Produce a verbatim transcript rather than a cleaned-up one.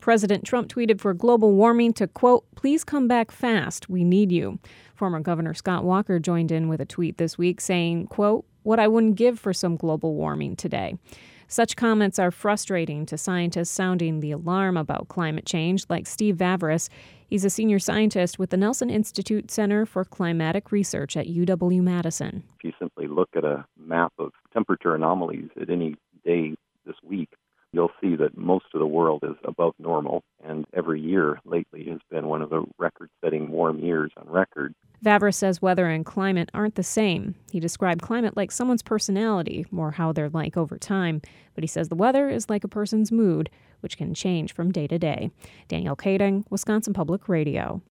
President Trump tweeted for global warming to, quote, "Please come back fast. We need you." Former Governor Scott Walker joined in with a tweet this week saying, quote, "What I wouldn't give for some global warming today." Such comments are frustrating to scientists sounding the alarm about climate change, like Steve Vavris. He's a senior scientist with the Nelson Institute Center for Climatic Research at U W Madison. If you simply look at a map of temperature anomalies at any day this week, you'll see that most of the world is above normal, and every year lately has been one of the record-setting warm years on record. Vavris says weather and climate aren't the same. He described climate like someone's personality, or how they're like over time. But he says the weather is like a person's mood, which can change from day to day. Danielle Kading, Wisconsin Public Radio.